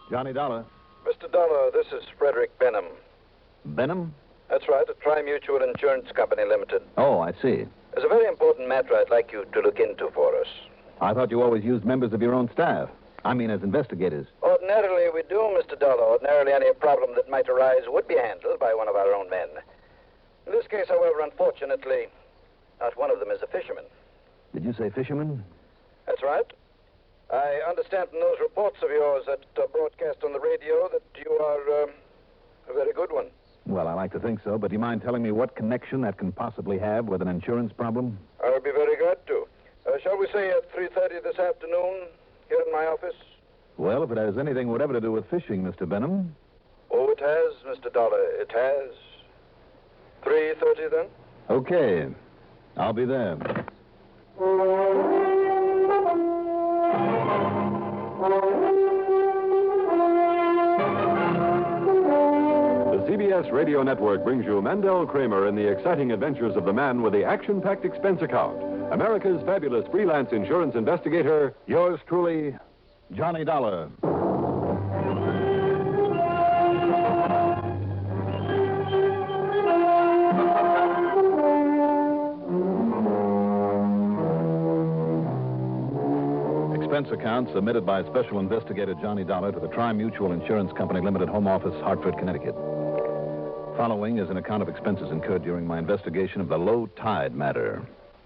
Johnny Dollar. Mr. Dollar, this is Frederick Benham. Benham? That's right, at Tri-Mutual Insurance Company Limited. Oh, I see. There's a very important matter I'd like you to look into for us. I thought you always used members of your own staff. I mean, as investigators. Ordinarily, we do, Mr. Dollar. Ordinarily, any problem that might arise would be handled by one of our own men. In this case, however, unfortunately, not one of them is a fisherman. Did you say fisherman? That's right. I understand from those reports of yours that broadcast on the radio that you are a very good one. Well, I like to think so, but do you mind telling me what connection that can possibly have with an insurance problem? I'll be very glad to. Shall we say at 3:30 this afternoon here in my office? Well, if it has anything whatever to do with fishing, Mr. Benham. Oh, it has, Mr. Dollar. It has. 3:30 then? Okay. I'll be there. The CBS Radio Network brings you Mandel Kramer in the exciting adventures of the man with the action-packed expense account. America's fabulous freelance insurance investigator, Yours truly, Johnny Dollar. Expense account submitted by Special Investigator Johnny Dollar to the Tri-Mutual Insurance Company Limited, Home Office, Hartford, Connecticut. Following is an account of expenses incurred during my investigation of the low tide matter.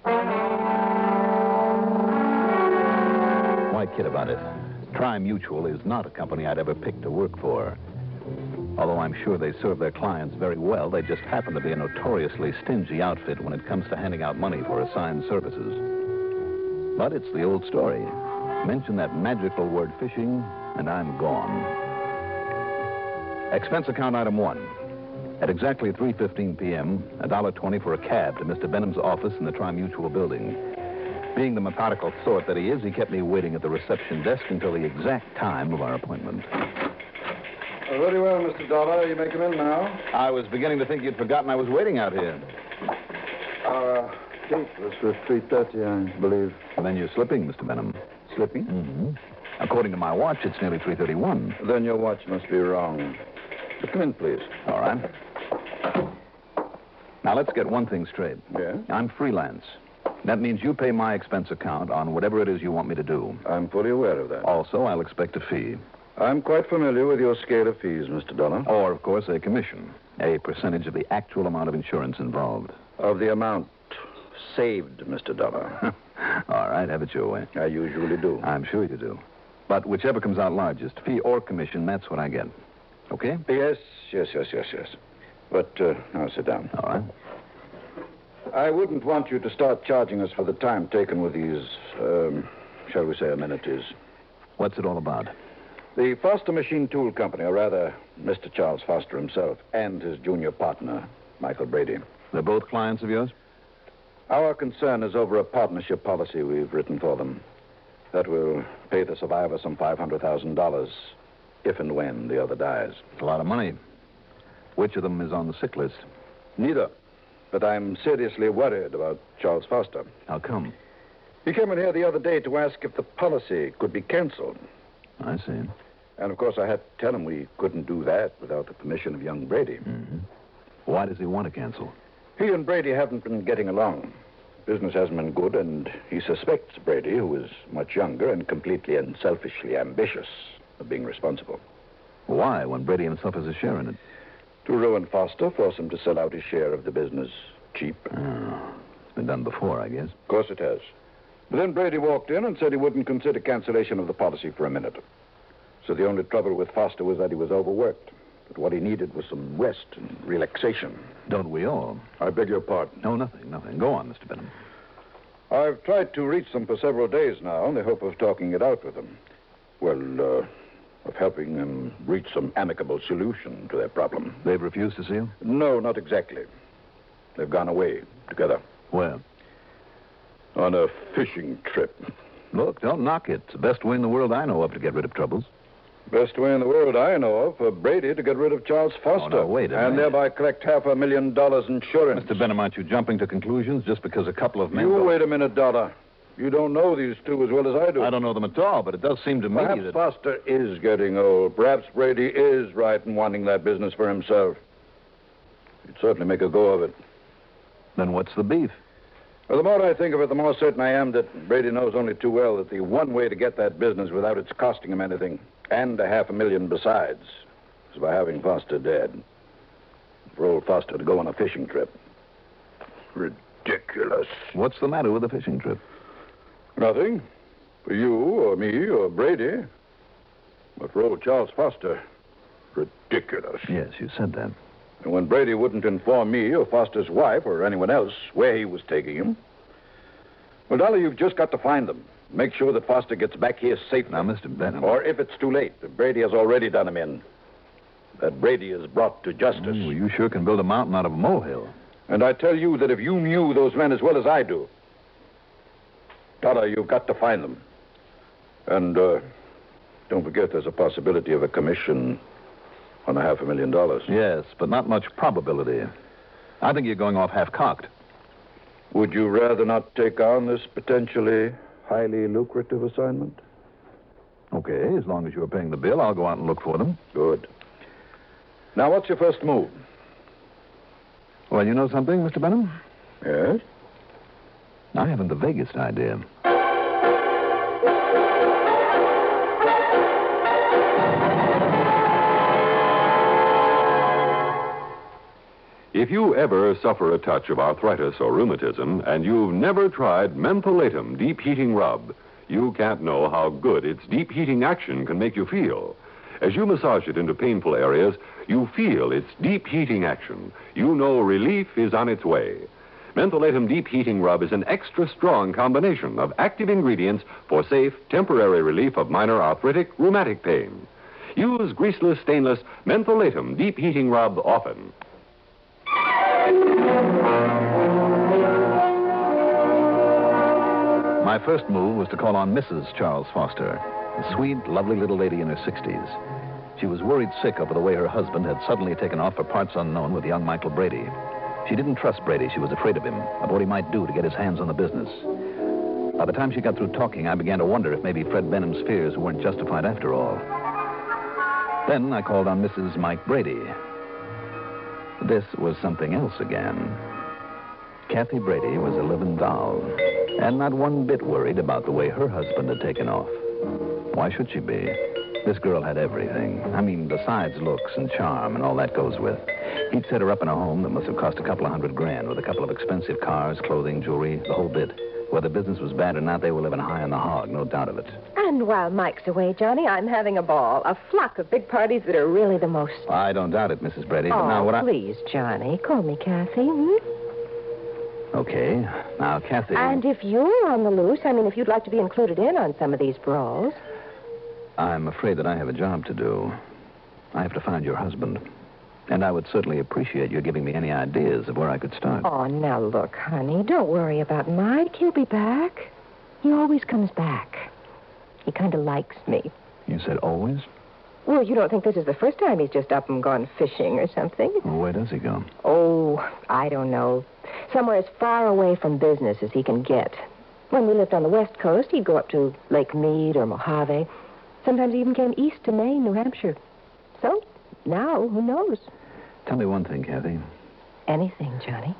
Why kid about it? Tri-Mutual is not a company I'd ever pick to work for. Although I'm sure they serve their clients very well, they just happen to be a notoriously stingy outfit when it comes to handing out money for assigned services. But it's the old story. Mention that magical word fishing, and I'm gone. Expense account item 1. At exactly 3:15 p.m., $1.20 for a cab to Mr. Benham's office in the Tri-Mutual building. Being the methodical sort that he is, he kept me waiting at the reception desk until the exact time of our appointment. Very well, Mr. Dollar. You may come in now. I was beginning to think you'd forgotten I was waiting out here. Date was for 3:30, I believe. And then you're slipping, Mr. Benham. Slipping? Mm-hmm. According to my watch, it's nearly 3:31. Then your watch must be wrong. But come in, please. All right. Now, let's get one thing straight. Yeah? I'm freelance. That means you pay my expense account on whatever it is you want me to do. I'm fully aware of that. Also, I'll expect a fee. I'm quite familiar with your scale of fees, Mr. Dollar. Or, of course, a commission. A percentage of the actual amount of insurance involved. Of the amount saved, Mr. Dollar. All right, have it your way. I usually do. I'm sure you do. But whichever comes out largest, fee or commission, that's what I get. Okay? Yes. But now sit down. All right. I wouldn't want you to start charging us for the time taken with these, shall we say, amenities. What's it all about? The Foster Machine Tool Company, or rather, Mr. Charles Foster himself, and his junior partner, Michael Brady. They're both clients of yours? Our concern is over a partnership policy we've written for them. That will pay the survivor some $500,000 if and when the other dies. A lot of money. Which of them is on the sick list? Neither. But I'm seriously worried about Charles Foster. How come? He came in here the other day to ask if the policy could be canceled. I see. And, of course, I had to tell him we couldn't do that without the permission of young Brady. Mm-hmm. Why does he want to cancel? He and Brady haven't been getting along. Business hasn't been good, and he suspects Brady, who is much younger and completely and selfishly ambitious, of being responsible. Why, when Brady himself has a share in it? To ruin Foster, force him to sell out his share of the business cheap. Oh, it's been done before, I guess. Of course it has. But then Brady walked in and said he wouldn't consider cancellation of the policy for a minute. So the only trouble with Foster was that he was overworked. But what he needed was some rest and relaxation. Don't we all? I beg your pardon. No, nothing. Go on, Mr. Benham. I've tried to reach them for several days now in the hope of talking it out with them. Well, of helping them reach some amicable solution to their problem. They've refused to see you? No, not exactly. They've gone away together. Where? On a fishing trip. Look, don't knock it. It's the best way in the world I know of to get rid of troubles. Best way in the world I know of for Brady to get rid of Charles Foster. Oh, no, wait a minute. And thereby collect $500,000 insurance. Mr. Benham, aren't you jumping to conclusions just because a couple of men... You wait a minute, Dollar. You don't know these two as well as I do. I don't know them at all, but it does seem to me Perhaps that... Foster is getting old. Perhaps Brady is right in wanting that business for himself. He'd certainly make a go of it. Then what's the beef? Well, the more I think of it, the more certain I am that Brady knows only too well that the one way to get that business without its costing him anything, and $500,000 besides, is by having Foster dead. For old Foster to go on a fishing trip. Ridiculous. What's the matter with the fishing trip? Nothing. For you, or me, or Brady. But for old Charles Foster, ridiculous. Yes, you said that. And when Brady wouldn't inform me or Foster's wife or anyone else where he was taking him, well, Dolly, you've just got to find them. Make sure that Foster gets back here safely. Now, Mr. Benham... Or if it's too late, that Brady has already done him in. That Brady is brought to justice. Well, you sure can build a mountain out of a molehill. And I tell you that if you knew those men as well as I do, Donna, you've got to find them. And don't forget there's a possibility of a commission on $500,000. Yes, but not much probability. I think you're going off half-cocked. Would you rather not take on this potentially highly lucrative assignment? Okay, as long as you're paying the bill, I'll go out and look for them. Good. Now, what's your first move? Well, you know something, Mr. Benham? Yes? I haven't the vaguest idea. If you ever suffer a touch of arthritis or rheumatism and you've never tried Mentholatum Deep Heating Rub, you can't know how good its deep heating action can make you feel. As you massage it into painful areas, you feel its deep heating action. You know relief is on its way. Mentholatum Deep Heating Rub is an extra strong combination of active ingredients for safe, temporary relief of minor arthritic, rheumatic pain. Use greaseless, stainless Mentholatum Deep Heating Rub often. My first move was to call on Mrs. Charles Foster, a sweet, lovely little lady in her 60s. She was worried sick over the way her husband had suddenly taken off for parts unknown with young Michael Brady. She didn't trust Brady. She was afraid of him, of what he might do to get his hands on the business. By the time she got through talking, I began to wonder if maybe Fred Benham's fears weren't justified after all. Then I called on Mrs. Mike Brady. This was something else again. Kathy Brady was a living doll, and not one bit worried about the way her husband had taken off. Why should she be? This girl had everything. I mean, besides looks and charm and all that goes with. He'd set her up in a home that must have cost a couple of $100,000 with a couple of expensive cars, clothing, jewelry, the whole bit. Whether business was bad or not, they were living high on the hog, no doubt of it. And while Mike's away, Johnny, I'm having a ball. A flock of big parties that are really the most... I don't doubt it, Mrs. Brady, but now what please, Johnny, call me Kathy. Okay. Now, Kathy... And if you're on the loose, if you'd like to be included in on some of these brawls... I'm afraid that I have a job to do. I have to find your husband. And I would certainly appreciate your giving me any ideas of where I could start. Oh, now look, honey, don't worry about Mike. He'll be back. He always comes back. He kind of likes me. You said always? Well, you don't think this is the first time he's just up and gone fishing or something? Well, where does he go? Oh, I don't know. Somewhere as far away from business as he can get. When we lived on the West Coast, he'd go up to Lake Mead or Mojave. Sometimes he even came east to Maine, New Hampshire. So, now, who knows? Tell me one thing, Kathy. Anything, Johnny.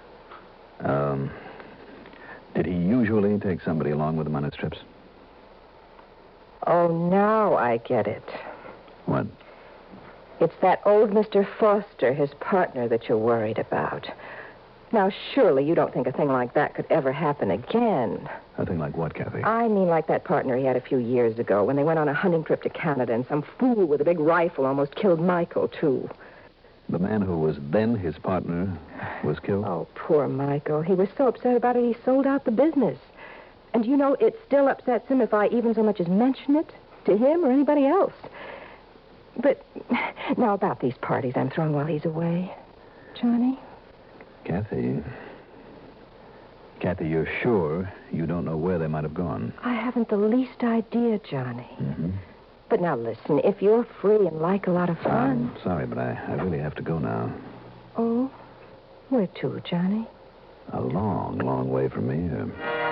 Did he usually take somebody along with him on his trips? Oh, now I get it. What? It's that old Mr. Foster, his partner, that you're worried about. Now, surely you don't think a thing like that could ever happen again. A thing like what, Kathy? I mean like that partner he had a few years ago when they went on a hunting trip to Canada and some fool with a big rifle almost killed Michael, too. The man who was then his partner was killed? Oh, poor Michael. He was so upset about it, he sold out the business. And you know, it still upsets him if I even so much as mention it to him or anybody else. But now about these parties I'm throwing while he's away. Johnny? Kathy, you're sure you don't know where they might have gone? I haven't the least idea, Johnny. Mm-hmm. But now listen, if you're free and like a lot of fun... I'm sorry, but I really have to go now. Oh? Where to, Johnny? A long, long way from here.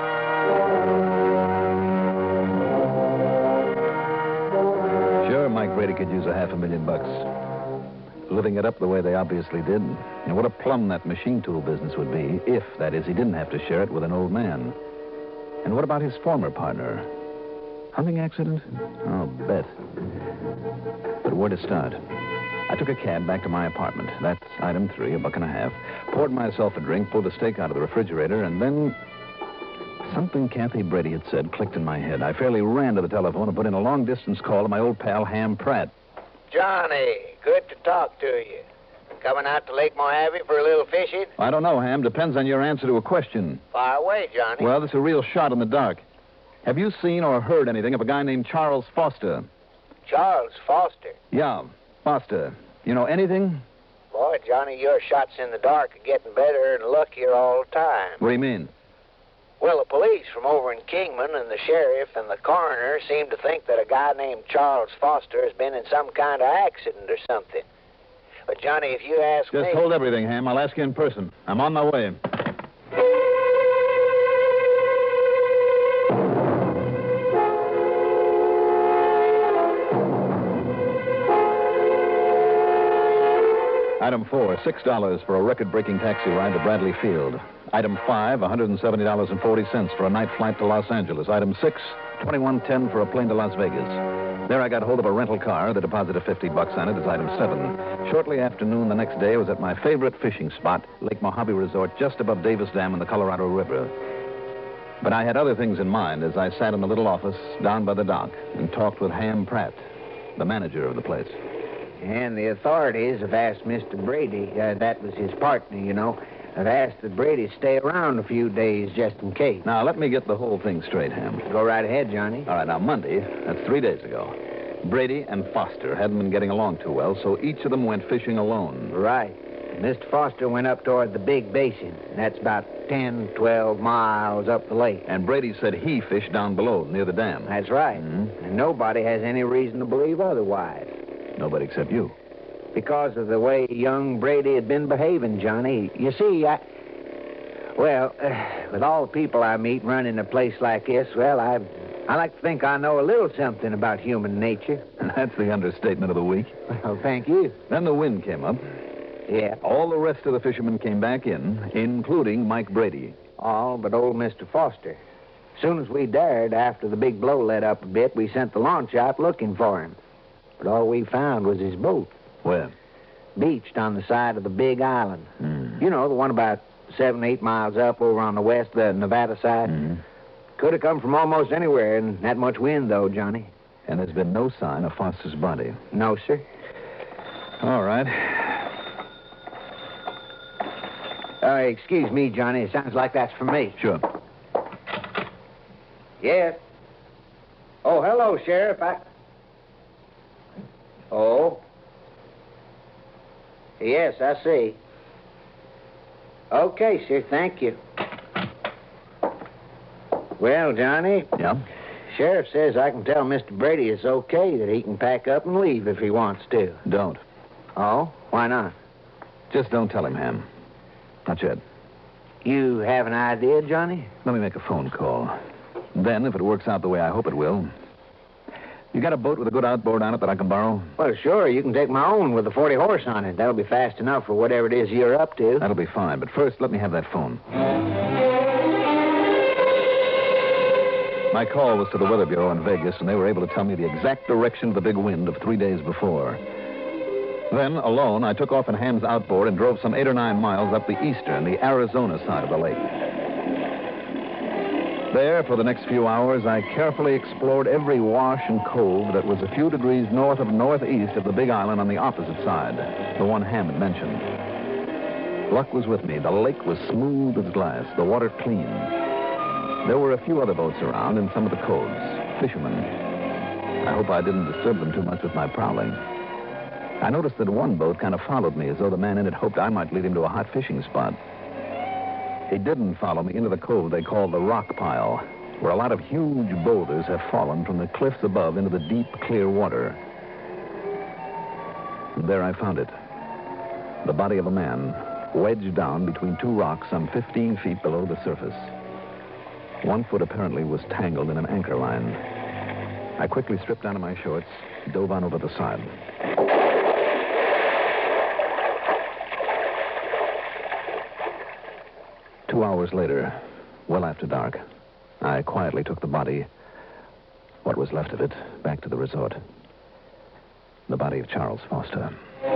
Sure, Mike Brady could use a $500,000. Living it up the way they obviously did. And what a plum that machine tool business would be if, that is, he didn't have to share it with an old man. And what about his former partner? Hunting accident? I'll bet. But where to start? I took a cab back to my apartment. That's item 3, $1.50. Poured myself a drink, pulled a steak out of the refrigerator, and then something Kathy Brady had said clicked in my head. I fairly ran to the telephone and put in a long-distance call to my old pal, Ham Pratt. Johnny, good to talk to you. Coming out to Lake Mojave for a little fishing? I don't know, Ham. Depends on your answer to a question. Fire away, Johnny. Well, this is a real shot in the dark. Have you seen or heard anything of a guy named Charles Foster? Charles Foster? Yeah, Foster. You know anything? Boy, Johnny, your shots in the dark are getting better and luckier all the time. What do you mean? Well, the police from over in Kingman and the sheriff and the coroner seem to think that a guy named Charles Foster has been in some kind of accident or something. But, Johnny, if you ask me... Just hold everything, Ham. I'll ask you in person. I'm on my way. Item 4, $6 for a record-breaking taxi ride to Bradley Field. Item 5, $170.40 for a night flight to Los Angeles. Item 6, $21.10 for a plane to Las Vegas. There I got hold of a rental car. The deposit of $50 on it is item 7. Shortly after noon the next day, I was at my favorite fishing spot, Lake Mojave Resort, just above Davis Dam in the Colorado River. But I had other things in mind as I sat in the little office down by the dock and talked with Ham Pratt, the manager of the place. And the authorities have asked Mr. Brady, that was his partner, you know, have asked that Brady stay around a few days just in case. Now, let me get the whole thing straight, Ham. Go right ahead, Johnny. All right, now, Monday, that's 3 days ago, Brady and Foster hadn't been getting along too well, so each of them went fishing alone. Right. Mr. Foster went up toward the Big Basin. That's about 10, 12 miles up the lake. And Brady said he fished down below, near the dam. That's right. Mm-hmm. And nobody has any reason to believe otherwise. Nobody except you. Because of the way young Brady had been behaving, Johnny. You see, with all the people I meet running a place like this, well, I like to think I know a little something about human nature. That's the understatement of the week. Well, thank you. Then the wind came up. Yeah. All the rest of the fishermen came back in, including Mike Brady. All but old Mr. Foster. As soon as we dared, after the big blow let up a bit, we sent the launch out looking for him. But all we found was his boat. Where? Beached on the side of the big island. Mm. You know, the one about 7, 8 miles up over on the west, the Nevada side. Mm. Could have come from almost anywhere in that much wind, though, Johnny. And there's been no sign of Foster's body. No, sir. All right. Excuse me, Johnny. It sounds like that's for me. Sure. Yes. Oh, hello, Sheriff. Oh. Yes, I see. Okay, sir. Thank you. Well, Johnny. Yeah? Sheriff says I can tell Mr. Brady it's okay, that he can pack up and leave if he wants to. Don't. Oh? Why not? Just don't tell him, Ham. Not yet. You have an idea, Johnny? Let me make a phone call. Then, if it works out the way I hope it will... You got a boat with a good outboard on it that I can borrow? Well, sure. You can take my own with a 40 horse on it. That'll be fast enough for whatever it is you're up to. That'll be fine. But first, let me have that phone. My call was to the Weather Bureau in Vegas, and they were able to tell me the exact direction of the big wind of 3 days before. Then, alone, I took off in Ham's outboard and drove some 8 or 9 miles up the eastern, the Arizona side of the lake. There, for the next few hours, I carefully explored every wash and cove that was a few degrees north of northeast of the big island on the opposite side, the one Ham had mentioned. Luck was with me. The lake was smooth as glass, the water clean. There were a few other boats around in some of the coves, fishermen. I hope I didn't disturb them too much with my prowling. I noticed that one boat kind of followed me, as though the man in it hoped I might lead him to a hot fishing spot. He didn't follow me into the cove they call the Rock Pile, where a lot of huge boulders have fallen from the cliffs above into the deep, clear water. And there I found it. The body of a man, wedged down between 2 rocks some 15 feet below the surface. One foot apparently was tangled in an anchor line. I quickly stripped down to my shorts, dove on over the side. Two hours later, well after dark, I quietly took the body, what was left of it, back to the resort. The body of Charles Foster.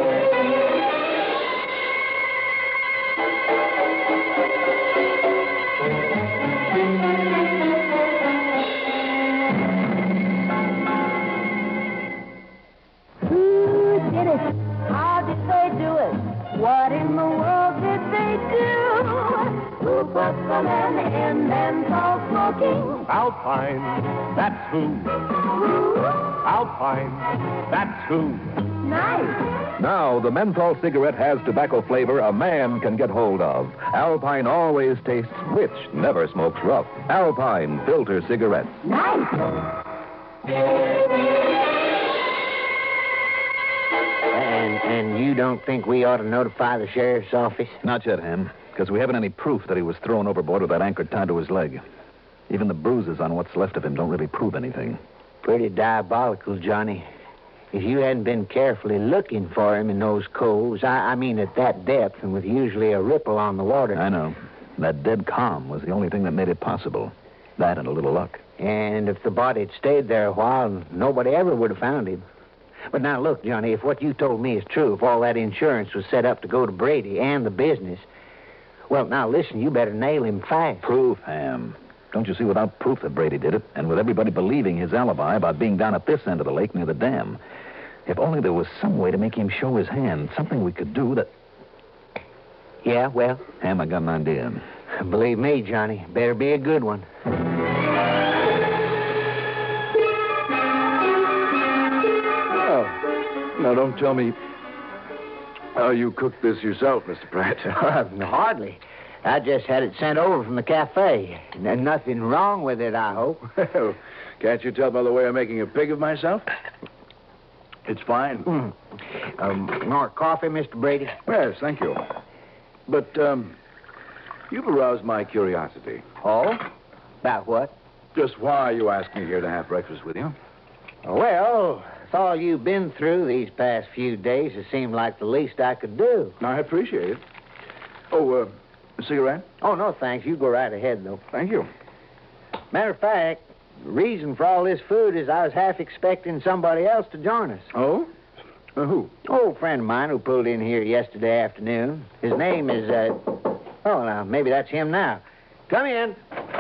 Who did it? How did they do it? What in the world did they do? Who put the men in menthol smoking? Alpine, that's who. Alpine, that's who. Nice. Now, the menthol cigarette has tobacco flavor a man can get hold of. Alpine always tastes rich, never smokes rough. Alpine filter cigarettes. Nice. And you don't think we ought to notify the sheriff's office? Not yet, Ham, because we haven't any proof that he was thrown overboard with that anchor tied to his leg. Even the bruises on what's left of him don't really prove anything. Pretty diabolical, Johnny. If you hadn't been carefully looking for him in those coves, I mean at that depth and with usually a ripple on the water. I know. That dead calm was the only thing that made it possible. That and a little luck. And if the body had stayed there a while, nobody ever would have found him. But now look, Johnny, if what you told me is true, if all that insurance was set up to go to Brady and the business, well, now listen, you better nail him fast. Proof, Ham. Don't you see, without proof that Brady did it, and with everybody believing his alibi about being down at this end of the lake near the dam, if only there was some way to make him show his hand, something we could do that... Yeah, well? Ham, I got an idea. Believe me, Johnny, better be a good one. Now, don't tell me how you cooked this yourself, Mr. Pratt. Hardly. I just had it sent over from the cafe. Nothing wrong with it, I hope. Well, can't you tell by the way I'm making a pig of myself? It's fine. More coffee, Mr. Brady? Yes, thank you. But, you've aroused my curiosity. Oh? About what? Just why you asked me here to have breakfast with you. Well, with all you've been through these past few days, it seemed like the least I could do. I appreciate it. Oh, a cigarette? Oh, no, thanks. You go right ahead, though. Thank you. Matter of fact, the reason for all this food is I was half expecting somebody else to join us. Oh? Who? Old friend of mine who pulled in here yesterday afternoon. His name is, oh, now, maybe that's him now. Come in.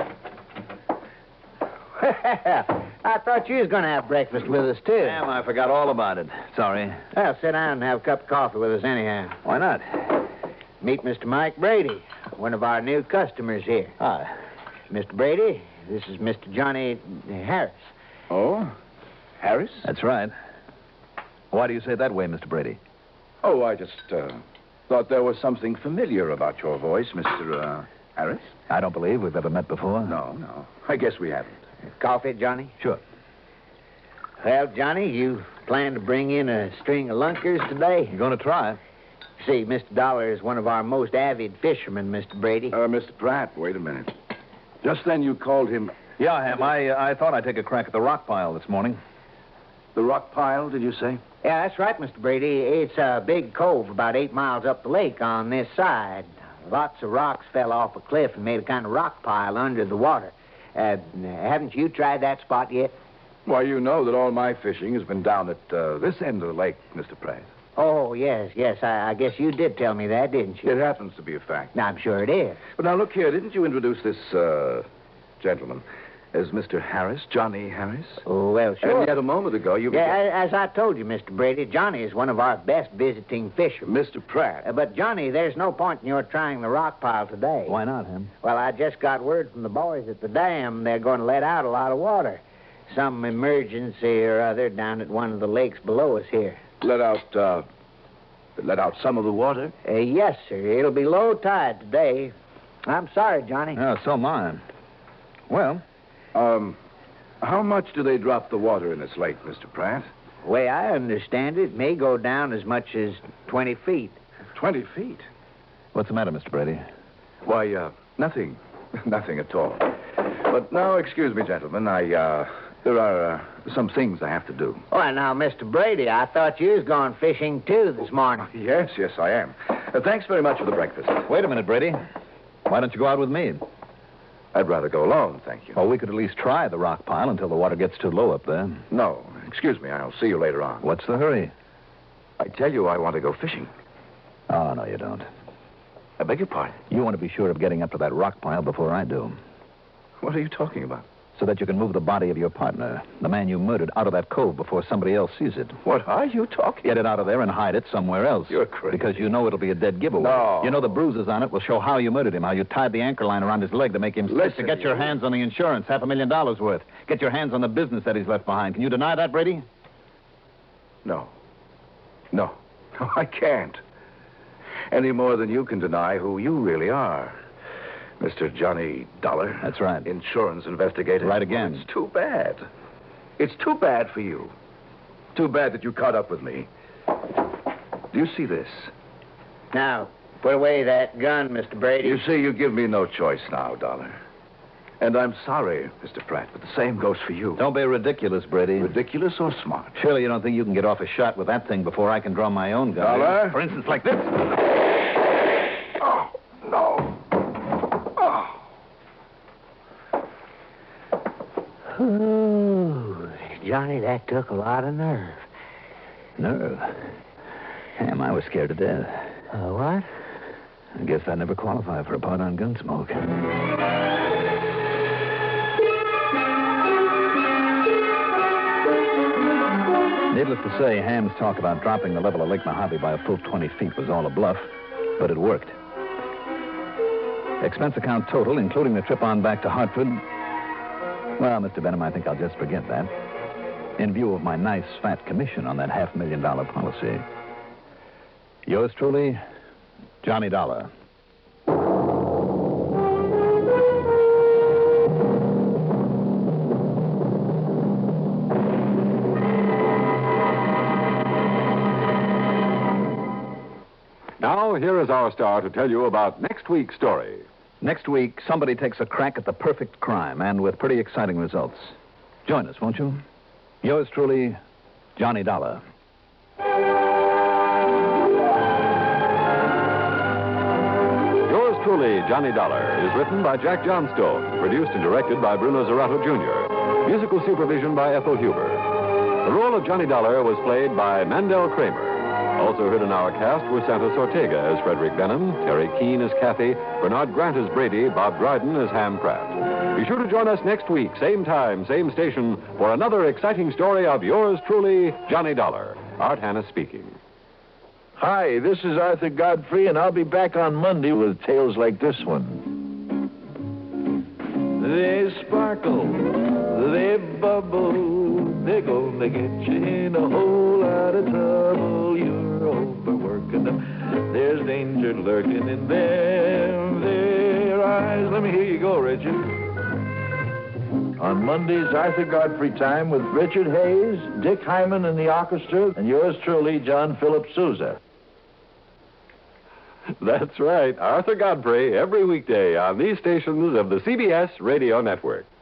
I thought you was going to have breakfast with us, too. Ham, I forgot all about it. Sorry. Well, sit down and have a cup of coffee with us anyhow. Why not? Meet Mr. Mike Brady, one of our new customers here. Hi. Mr. Brady, this is Mr. Johnny Harris. Oh? Harris? That's right. Why do you say it that way, Mr. Brady? Oh, I just, thought there was something familiar about your voice, Mr. Harris. I don't believe we've ever met before. No. I guess we haven't. Coffee, Johnny? Sure. Well, Johnny, you plan to bring in a string of lunkers today? You're going to try. See, Mr. Dollar is one of our most avid fishermen, Mr. Brady. Mr. Pratt, wait a minute. Just then you called him... Yeah, Ham, I thought I'd take a crack at the rock pile this morning. The rock pile, did you say? Yeah, that's right, Mr. Brady. It's a big cove about 8 miles up the lake on this side. Lots of rocks fell off a cliff and made a kind of rock pile under the water. Haven't you tried that spot yet? Why, you know that all my fishing has been down at this end of the lake, Mr. Pratt. Oh, yes. I guess you did tell me that, didn't you? It happens to be a fact. I'm sure it is. But now, look here, didn't you introduce this, gentleman as Mr. Harris, Johnny Harris? Oh, well, sure. And yet a moment ago, you... Yeah, as I told you, Mr. Brady, Johnny is one of our best visiting fishermen. Mr. Pratt. But, Johnny, there's no point in your trying the rock pile today. Why not, Ham? Well, I just got word from the boys at the dam they're going to let out a lot of water. Some emergency or other down at one of the lakes below us here. Let out some of the water? Yes, sir. It'll be low tide today. I'm sorry, Johnny. Oh, so am I. Well... how much do they drop the water in this lake, Mr. Pratt? The way I understand it, may go down as much as 20 feet. 20 feet? What's the matter, Mr. Brady? Why, nothing. Nothing at all. But now, excuse me, gentlemen. There are some things I have to do. Well, now, Mr. Brady, I thought you was going fishing, too, this morning. Yes, I am. Thanks very much for the breakfast. Wait a minute, Brady. Why don't you go out with me? I'd rather go alone, thank you. Oh, we could at least try the rock pile until the water gets too low up there. No, excuse me. I'll see you later on. What's the hurry? I tell you, I want to go fishing. Oh, no, you don't. I beg your pardon. You want to be sure of getting up to that rock pile before I do, What are you talking about? so that you can move the body of your partner, the man you murdered, out of that cove before somebody else sees it. What are you talking Get it out of there and hide it somewhere else. You're crazy. Because you know it'll be a dead giveaway. No. You know the bruises on it will show how you murdered him, how you tied the anchor line around his leg to make him sick, to Listen, get your you- hands on the insurance, $500,000 worth. Get your hands on the business that he's left behind. Can you deny that, Brady? No. No, I can't. Any more than you can deny who you really are. Mr. Johnny Dollar. That's right. Insurance investigator. Right again. Well, it's too bad. It's too bad for you. Too bad that you caught up with me. Do you see this? Now, put away that gun, Mr. Brady. You see, you give me no choice now, Dollar. And I'm sorry, Mr. Pratt, but the same goes for you. Don't be ridiculous, Brady. Ridiculous or smart? Surely you don't think you can get off a shot with that thing before I can draw my own gun. Dollar? For instance, like this. Oh, no. Oh. Ooh, Johnny, that took a lot of nerve. Nerve. Damn, I was scared to death. What? I guess I never qualify for a part on Gunsmoke. Needless to say, Ham's talk about dropping the level of Lake Mojave by a full 20 feet was all a bluff, but it worked. Expense account total, including the trip on back to Hartford. Well, Mr. Benham, I think I'll just forget that. In view of my nice fat commission on that $500,000 policy. Yours truly, Johnny Dollar. Now, here is our star to tell you about next week's story. Next week, somebody takes a crack at the perfect crime, and with pretty exciting results. Join us, won't you? Yours truly, Johnny Dollar. Yours truly, Johnny Dollar, is written by Jack Johnstone, produced and directed by Bruno Zerato Jr., musical supervision by Ethel Huber. The role of Johnny Dollar was played by Mandel Kramer. Also heard in our cast were Santos Ortega as Frederick Benham, Terry Keane as Kathy, Bernard Grant as Brady, Bob Dryden as Ham Pratt. Be sure to join us next week, same time, same station, for another exciting story of yours truly, Johnny Dollar. Art Hannes speaking. Hi, this is Arthur Godfrey, and I'll be back on Monday with tales like this one. They sparkle, they bubble, they're gonna get you in a whole lot of trouble. You're overworking them. There's danger lurking in their eyes. Let me hear you go, Richard. On Monday's Arthur Godfrey time with Richard Hayes, Dick Hyman and the orchestra, and yours truly, John Philip Sousa. That's right, Arthur Godfrey, every weekday on these stations of the CBS Radio Network.